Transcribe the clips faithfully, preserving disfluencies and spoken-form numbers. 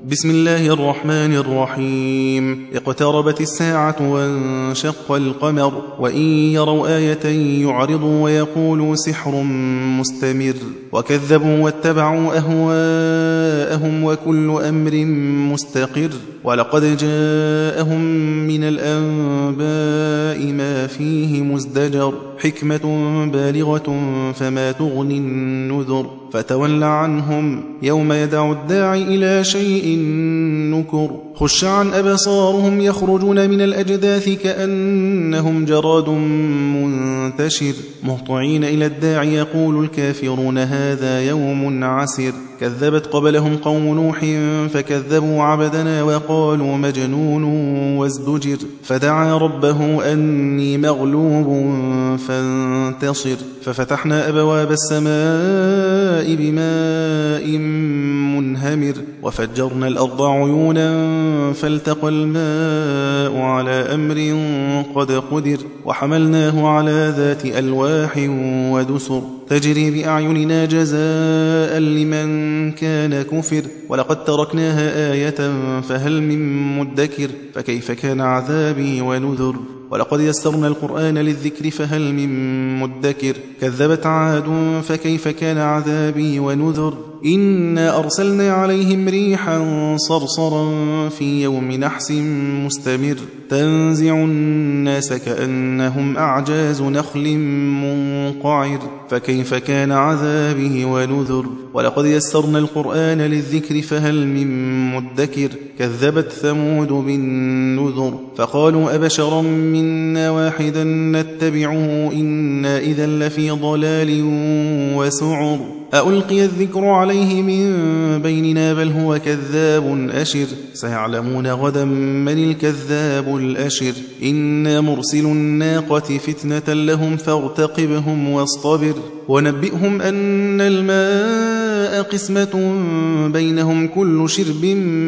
بسم الله الرحمن الرحيم. اقتربت الساعة وانشق القمر وإن يروا آية يعرضوا ويقولوا سحر مستمر وكذبوا واتبعوا أهواءهم وكل أمر مستقر ولقد جاءهم من الأنباء ما فيه مزدجر حكمة بالغة فما تغني النذر فتول عنهم يوم يدع الداعي إلى شيء نكر خش عن أبصارهم يخرجون من الأجداث كأنهم جراد منتشر مهطعين إلى الداعي يقول الكافرون هذا يوم عسر كذبت قبلهم قوم نوح فكذبوا عبدنا وقالوا مجنون وازدجر فدعا ربه أني مغلوب فانتصر ففتحنا أبواب السماء بماء منهمر وفجرنا الأرض عيونا فالتقى الماء على أمر قد قدر وحملناه على ذات ألواح ودسر تجري بأعيننا جزاء لمن كان كفر ولقد تركناها آية فهل من مدكر فكيف كان عذابي ونذر ولقد يسرنا القرآن للذكر فهل من مدكر كذبت عاد فكيف كان عذابي ونذر إنا أرسلنا عليهم ريحا صرصرا في يوم نحس مستمر تنزع الناس كأنهم أعجاز نخل منقعر فكيف كان عذابه ونذر ولقد يسرنا القرآن للذكر فهل من مدكر كذبت ثمود بالنذر فقالوا أبشرا منا واحدا نتبعه إنا إذا لفي ضلال وسعر ألقي الذكر عليه من بيننا بل هو كذاب أشر سيعلمون غدا من الكذاب الأشر إنا مرسل الناقة فتنة لهم فارتقبهم واصطبر ونبئهم أن الماء قسمة بينهم كل شرب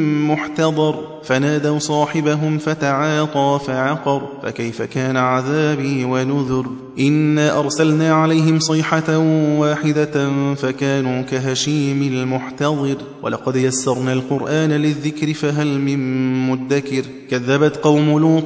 محتضر فنادوا صاحبهم فتعاطى فعقر فكيف كان عذابي ونذر إنا أرسلنا عليهم صيحة واحدة فكانوا كهشيم المحتضر ولقد يسرنا القرآن للذكر فهل من مدكر كذبت قوم لوط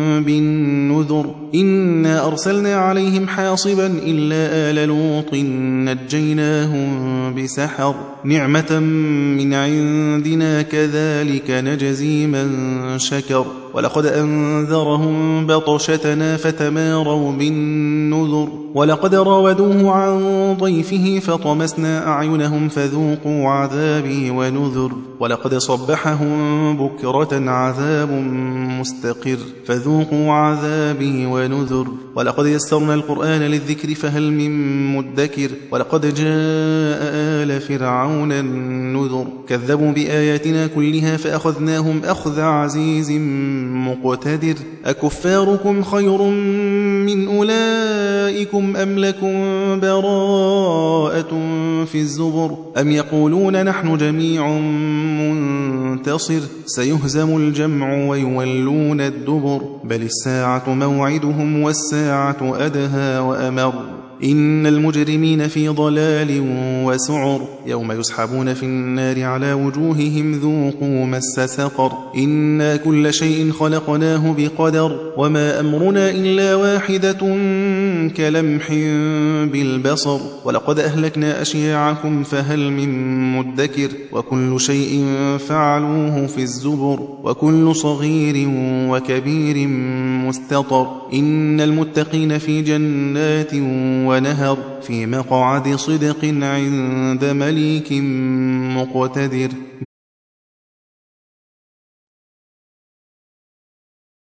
بالنذر إنا أرسلنا عليهم حاصبا إلا آل لوط نجيناهم بسحر نعمة من عندنا كذلك نجزي من شكر ولقد أنذرهم بطشتنا فتماروا بالنذر ولقد راودوه عن ضيفه فطمسنا أعينهم فذوقوا عذابي ونذر ولقد صبحهم بكرة عذاب مستقر فذوقوا عذابي ونذر ولقد يسرنا القرآن للذكر فهل من مدكر ولقد جاء آل فرعون النذر كذبوا بآياتنا كلها فأخذناهم أخذ عزيز مقتدر أكفاركم خير من أولئكم أم لكم براءة في الزبر أم يقولون نحن جميع منتصر سيهزم الجمع ويولون الدبر بل الساعة موعدهم والساعة أدهى وأمر إن المجرمين في ضلال وسعر يوم يسحبون في النار على وجوههم ذوقوا مس سقر إنا كل شيء خلقناه بقدر وما أمرنا إلا واحدة كلمح بالبصر ولقد أهلكنا أشياعكم فهل من مدكر وكل شيء فعلوه في الزبر وكل صغير وكبير مستطر إن المتقين في جنات ونهر في مقعد صدق عند مليك مقتدر